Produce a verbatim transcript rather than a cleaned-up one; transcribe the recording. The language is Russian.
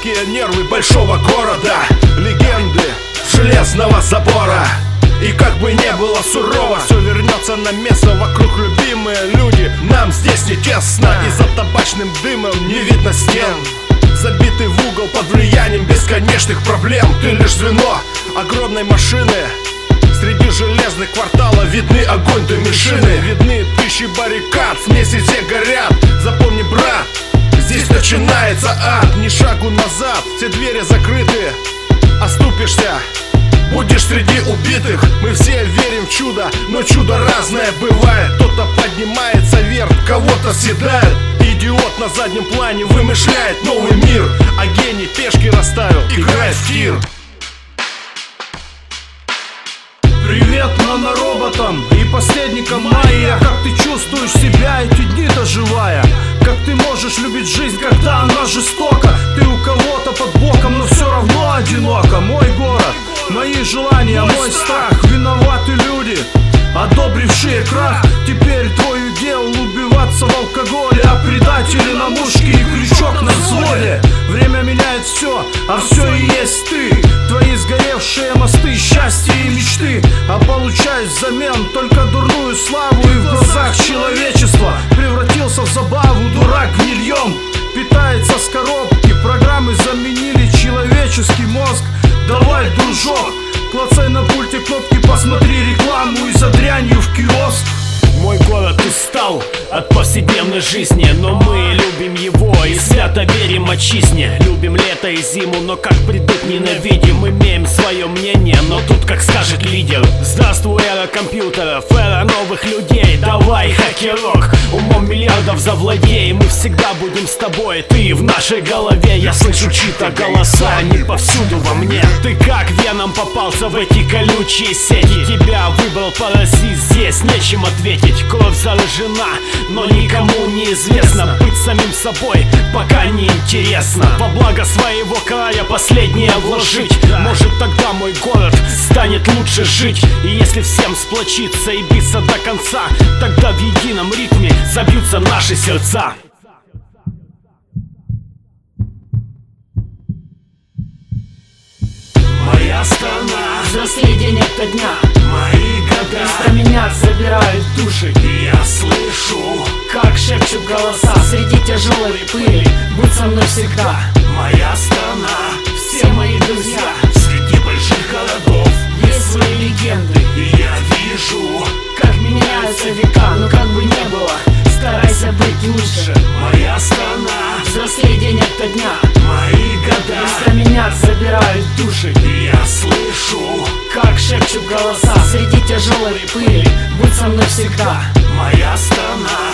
Крепкие нервы большого города, легенды железного забора. И как бы не было сурово, все вернется на место. Вокруг любимые люди, нам здесь не тесно. И за табачным дымом не видно стен. Забитый в угол под влиянием бесконечных проблем. Ты лишь звено огромной машины. Среди железных кварталов видны огонь дымишины. Видны тысячи баррикад, смеси все горят. Запомни, брат, здесь начинается ад. Ни шагу назад, все двери закрыты. Оступишься, будешь среди убитых. Мы все верим в чудо, но чудо разное бывает. Кто-то поднимается вверх, кого-то съедает. Идиот на заднем плане вымышляет новый мир, а гений пешки расставил, играет в тир. Привет нанороботам и последникам Майя. Как ты чувствуешь себя эти дни доживая? Как ты можешь любить жизнь, когда она жестока? Ты у кого-то под боком, но все равно одиноко. Мой город, мои желания, мой страх. Виноваты люди, одобрившие крах. Теперь твой удел убиваться в алкоголе, а предатели на мушке и крючок на взводе. Время меняет все, а все и есть ты. Твои сгоревшие мосты, счастья и мечты. А получаешь взамен только дурную славу. И в глазах человечества превратился в забаву. Дурак гнильем питается с коробки. Программы заменили человеческий мозг. Давай, дружок, клацай на пульте кнопки, посмотри рекламу и за дрянью в киоск. Мой город устал от повседневной жизни, но мы любим его и свято верим отчизне. Любим лето и зиму, но как придут ненавидим. Имеем свое мнение, но тут как скажет лидер. Здравствуй, эра компьютеров, эра новых людей. Давай, хакерок, умом миллиардов завладей. Мы всегда будем с тобой, ты в нашей голове. Я слышу чьи-то голоса, они повсюду во мне. Ты как веном попался в эти колючие сети. Тебя выбрал паразит, здесь нечем ответить. Кровь заражена, но никому не известно. Быть самим собой пока не интересно. Во благо своего края последнее вложить. Может, тогда мой город станет лучше жить. И если всем сплочиться и биться до конца, тогда в едином ритме забьются наши сердца. Моя страна, взрослей день ото дня. мои года Вместо меня забирают души. И я слышу, Как шепчут голоса среди тяжелой пыли. Будь со мной всегда. моя страна, Все мои друзья, среди больших городов. есть свои легенды. И я вижу, Как меняются века, но как бы не было, старайся быть лучше. моя страна, Взрослей день ото дня. мои года Вместо меня забирают души. И я слышу, Как шепчут голоса среди тяжелой пыли. Будь со мной всегда. моя страна,